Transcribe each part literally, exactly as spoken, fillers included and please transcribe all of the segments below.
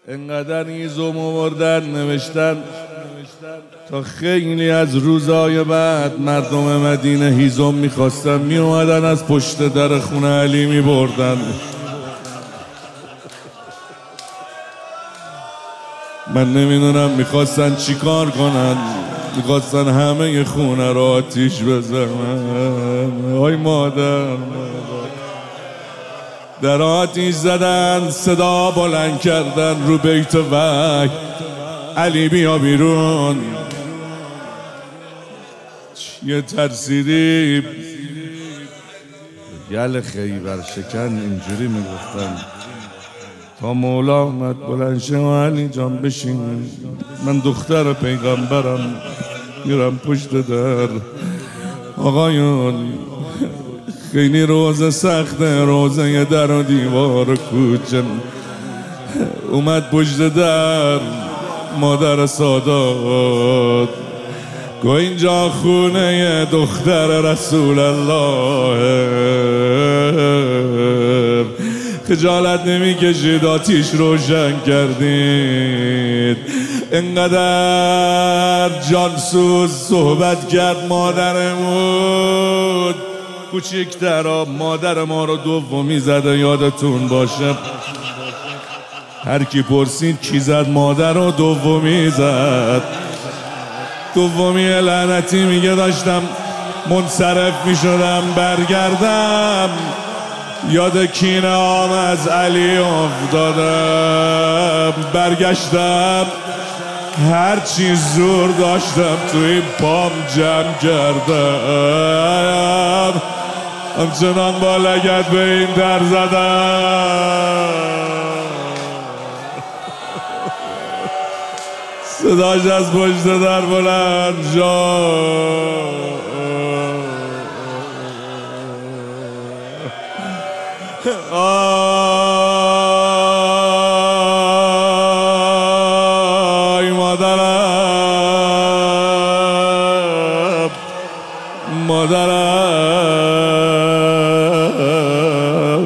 انقدر ایزم آوردن نوشتن تا خیلی از روزای بعد مردم مدینه هیزم میخواستن می اومدن از پشت در خونه علی می بردن. من نمیدونم میخواستن چی کار کنن، میخواستن همه خونه را آتیش بزنن. آی مادر در آتیش زدن، صدا بلند کردن رو بیت وحی علی بیا بیرون. یه ترسیدی گل خیبر شکن اینجوری میگفتن تا مولا آمد بلند شه علی جان بشین، من دختر پیغمبرم میرم پشت در. آقایون خیلی روزه سخته، روزه در و دیوار و کوچه. اومد پشت در مادر سادات گو اینجا خونه دختر رسول الله. خجالت نمی کشید آتیش روشن کردید. انقدر جانسوز صحبت کرد مادرمون کوچیکترا مادر ما رو دومی زده. یادتون باشه هر کی پرسید کی زد مادر رو دومی زد. دومی لعنتی میگه داشتم منصرف میشدم برگردم یاد کینه آم از علی افتادم. برگشتم هر چی زور داشتم توی پام جمع کردم، همچنان با لگد به این در زدم. صداش از پشت در بلند شد آی مادرم مادرم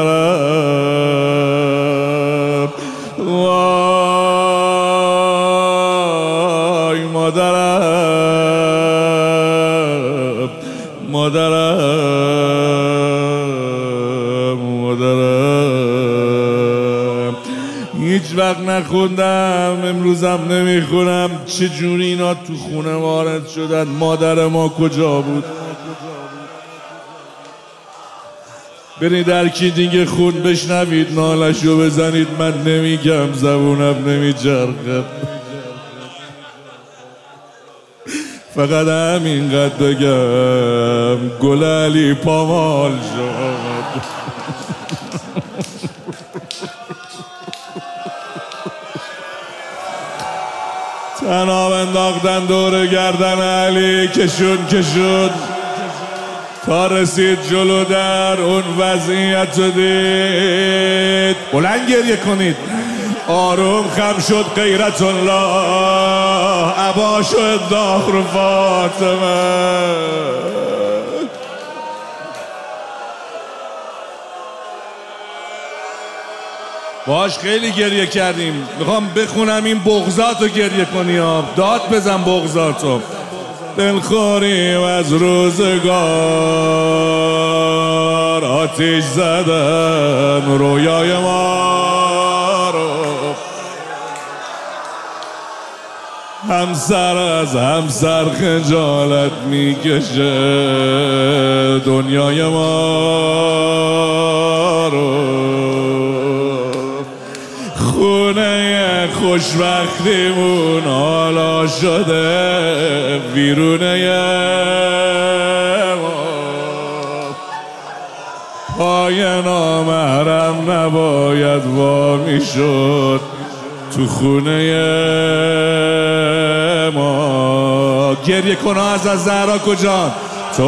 مادرم وای مادرم مادرم مادرم. هیچ وقت نخوندم، امروزم نمیخونم چجوری اینا تو خونه وارد شدن. مادر ما کجا بود؟ برید در کی دیگه خون بشنوید نالشو بزنید. من نمیگم زبونم نمیچرخه، فقط همینقدر بگم گل علی پامال شد. تناب انداختن دور گردن علی، کشون کشون تا رسید جلو در. اون وضعیت رو دید، بلند گریه کنید. آروم خم شد غیرت الله، عباش و انداخت رو فاطمه. باش خیلی گریه کردیم، میخوام بخونم این بغضات رو گریه کنی ها. داد بزن بغضاتو. دلخوری و از روزگار آتیش زدن رویای ما رو. همسر از همسر خجالت میکشه دنیای ما رو. خونه خوشبختیمون حالا شده ویرونه ما. پای نامحرم نباید وا میشد تو خونه ما. گریه کن از از زهرا کجا تو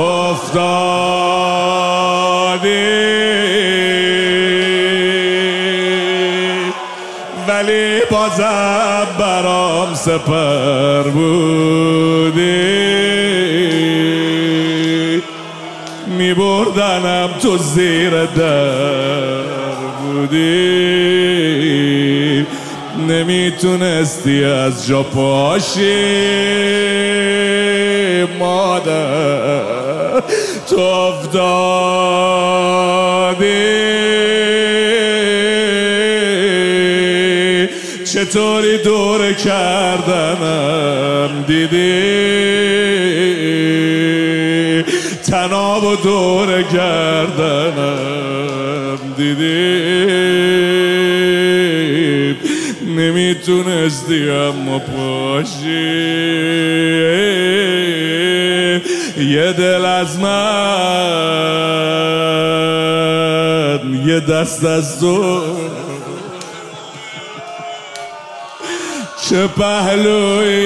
افتادی ولی بازم برام سپر بودی. می بردنم تو زیر در بودی. نمیتونستی از جا پاشی مادر، تو افتادی چطوری دور کردنم دیدی، تناب و دور کردنم دیدی، نمیتونستی اما پاشی یه دل از من، یه دست از تو، چه پهلوی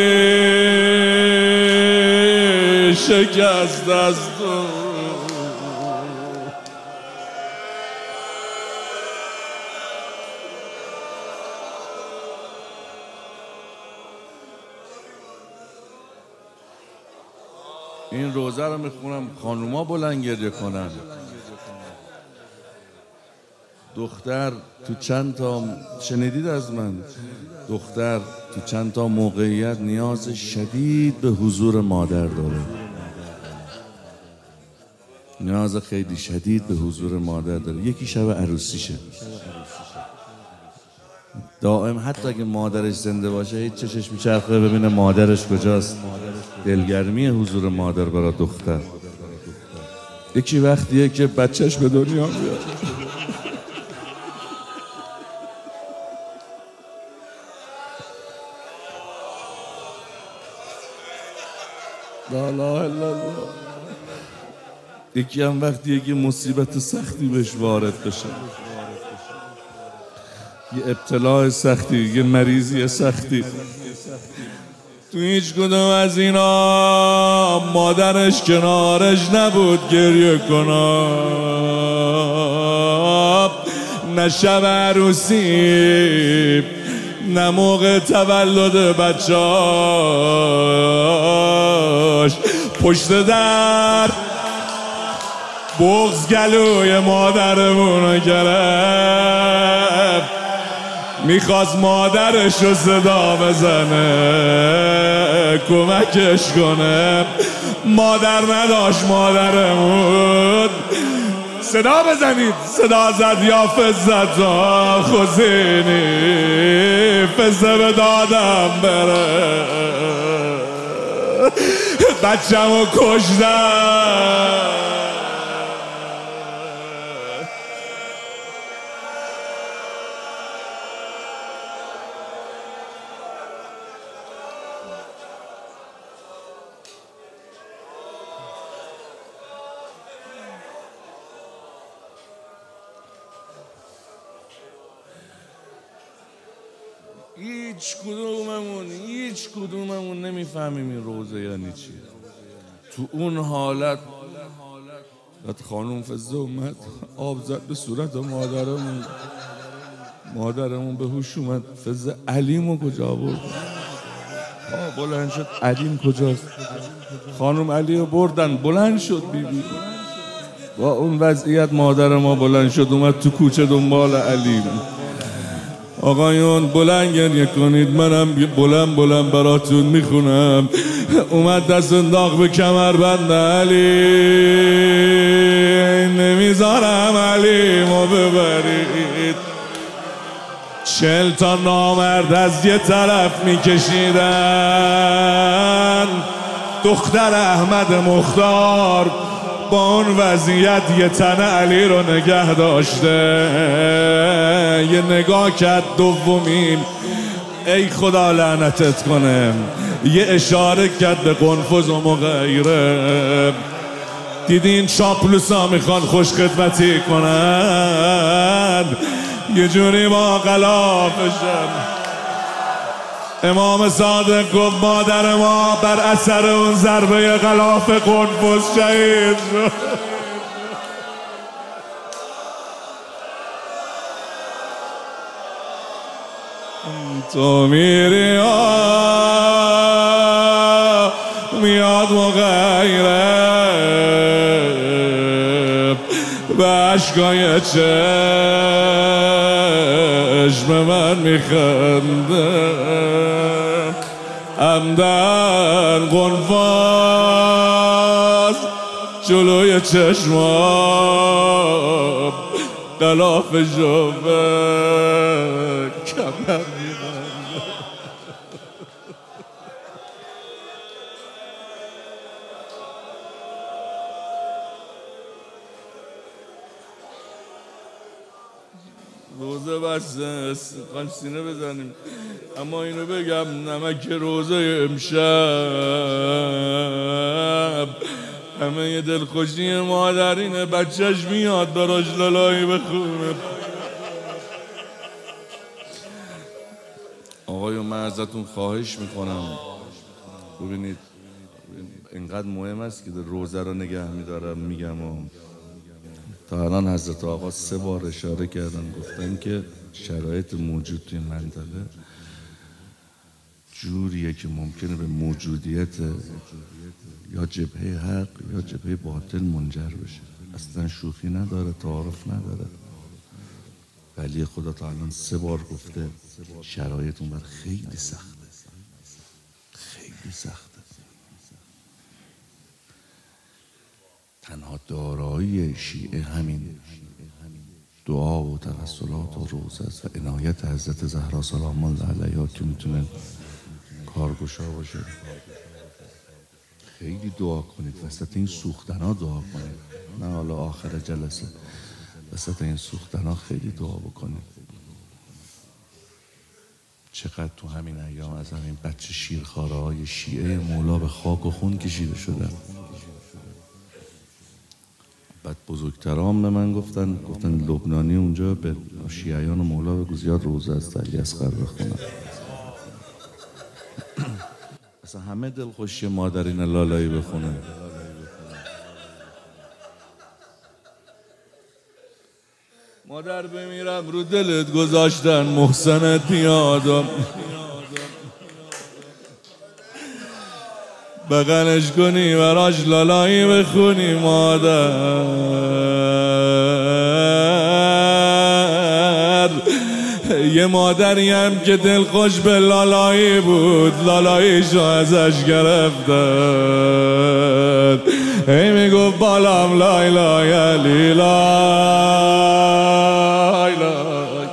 شکست از تو. این روزه رو میخونم خانوما بلند گریه کنن. دختر تو چند تا، شنیدید از من، دختر تو چند تا موقعیت نیاز شدید به حضور مادر داره، نیاز خیلی شدید به حضور مادر داره. یکی شب عروسیشه، دائم حتی اگه مادرش زنده باشه هیچ چشش میچرخه ببینه مادرش کجاست. دلگرمی حضور مادر برای دختر. یکی وقتیه که بچهش به دنیا بیاد. لا اله الا الله. یکی هم وقتیه که مصیبت سختی بهش وارد بشه، یه ابتلاع سختی، یه مریضی سختی. تو هیچ کدوم از اینا مادرش کنارش نبود گریه کنم، نه شب عروسی نه موقع تولد بچه‌اش. پشت در بغض گلوی مادرمونو گرفت، میخواست مادرش رو صدا بزنه کمکش کنه، مادر نداشت مادرمون. صدا بزنید، صدا زد یا فزت خوزینی، فزه به دادم بره، بچه‌مو کشتن. هیچ کدوممون هیچ کدوممون نمیفهمیم این روزه یعنی چی. تو اون حالت خانم فزه اومد آب زد به صورت مادرمون، مادرمون به هوش اومد. فزه علیمو کجا برد؟ آه بلند شد، علیم کجاست؟ خانم علیو بردن، بلند شد بیبی بی. با اون وضعیت مادر ما بلند شد اومد تو کوچه دنبال علیم. آقایون بلند گریه کنید، منم بلند بلند براتون میخونم. اومد دست انداخت به کمربند علی، نمیذارم علیمو ببرید. چل تا نامرد از یه طرف میکشیدن، دختر احمد مختار با اون وضعیت یه تن علی رو نگه داشته. یه نگاه کرد دومین، ای خدا لعنتت کنه، یه اشاره کرد به قنفذ و مغیره. دیدین چاپلوسا میخوان خوش خدمتی کنن، یه جوری با غلافشم. امام صادق گفت مادر ما بر اثر اون ضربه غلاف قنفذ شهید شد. تو میری آه میاد مغیره، به عشقای چشم چشم من میخنده عمدن قنفاز جلوی چشمام غلاف جوه کمر میبنده. روزه بسته استقام سینه بزنیم، اما اینو بگم نمک روزه امشب همه یه دلخوشی مادرینه، بچهش میاد براش لالایی بخونه. آقایون من ازتون خواهش میکنم ببینید اینقدر مهم است که روزه رو نگه میدارم میگم و تا الان حضرت آقا سه بار اشاره کردن گفتن که شرایط موجود توی منطقه جوریه که ممکنه به موجودیت یا جبهه حق یا جبهه باطل منجر بشه. اصلا شوخی نداره، تعارف نداره، ولی خدا تا الان سه بار گفته شرایط اون بر خیلی سخته، خیلی سخته. تنها دارایی شیعه همین دعا و توسلات و روزه است و عنایت حضرت زهرا سلام الله علیها که میتونه کارگشا باشه. خیلی دعا کنید، وسط این سوختنا دعا کنید، نه حالا آخر جلسه، وسط این سوختنا خیلی دعا بکنید. چقدر تو همین ایام از همین بچه شیرخواره های شیعه مولا به خاک و خون کشیده شدن. بعد بزرگترام به من گفتن گفتن لبنانی اونجا به شیعیان و مولا بگو زیاد روزه از علی اصغر بخونن. اصلا همه دلخوشی مادرین لالایی بخونن. مادر بمیرم رو دلت گذاشتن محسنت میادم بغلش کنی براش لالایی بخونی. مادر یه مادری هم که دلخوش به لالایی بود، لالاییشو ازش گرفتن، هی میگفت بالام لای لای علی لای لای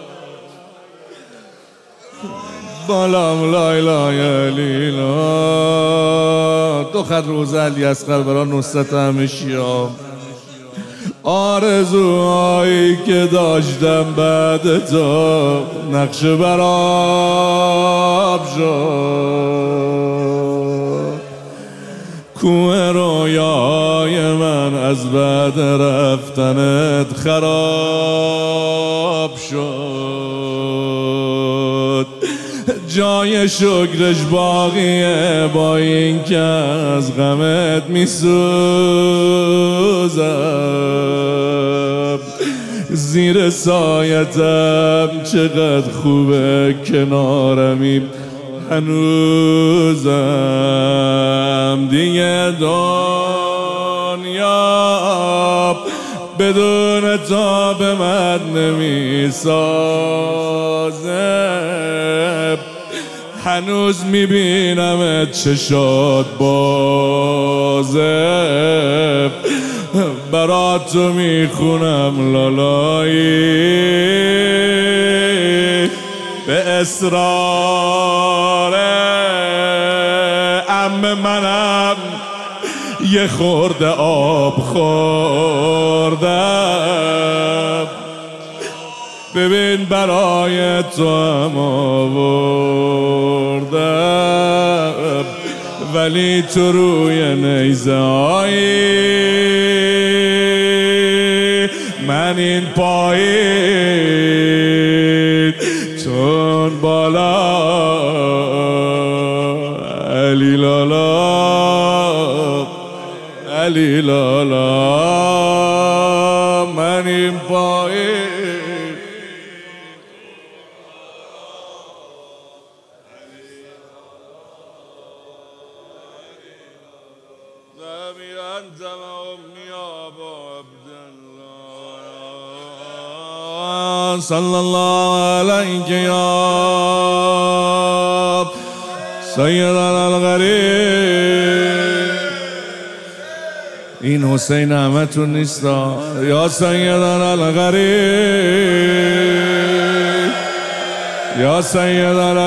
بالام لای لای علی لای. دو خط روزه علی اصغر برای نصرت همه شیعه. آرزوهایی که داشتم بعد تو نقش براب شد، کوه رویای من از بعد رفتنت خراب شد. جای شکرش باقیه با این که از غمت میسوزم، زیر سایتم چقدر خوبه کنارمی هنوزم. دیگه دنیا بدون تا به من نمیسازه، هنوز میبینم چشات بازه، برات تو میخونم لالایی به اصرار عم منم یه خورده آب خوردم، ببین برای تو هم آوردم، ولی تو روی نیزه هایی من این پایین چون بالا علی لالا علی لالا من این پایین زمین انتم امی آبا عبدالله صلی الله علیک یا سیدنا الغریب. این حسین همتون نیست یا سیدنا الغریب یا سیدنا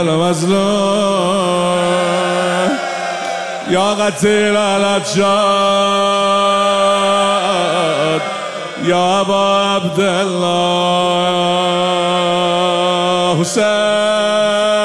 المظلوم یا قتیل الاشجاد یا ابا عبدالله حسین.